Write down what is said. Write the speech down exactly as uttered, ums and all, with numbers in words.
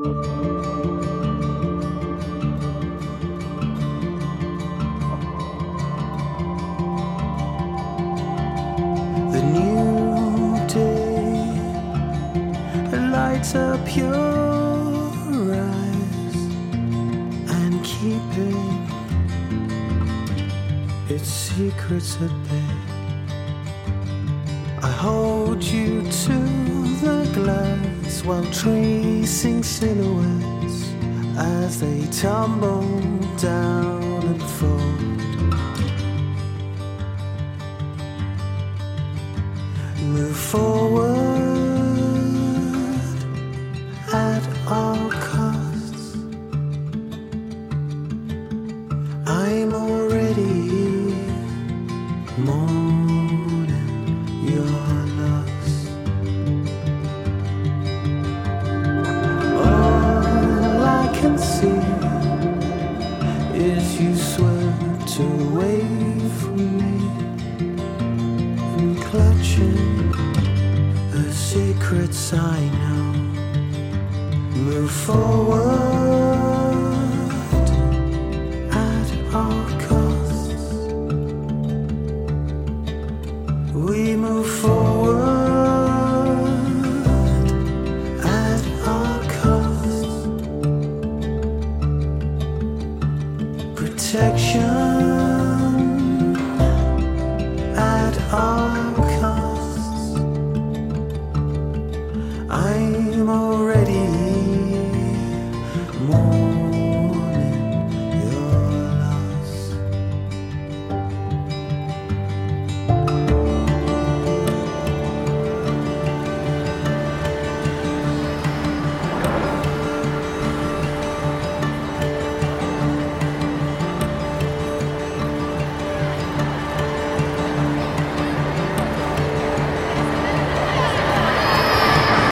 The new day lights up your eyes and keeping its secrets at bay. I hold you to the glass while tracing silhouettes as they tumble down and fold. Move forward at all costs. I'm already here, mourning your loss. All I can see is you swept away from me and clutching the secrets I know. Move forward at all costs. We move forward at all costs. Protection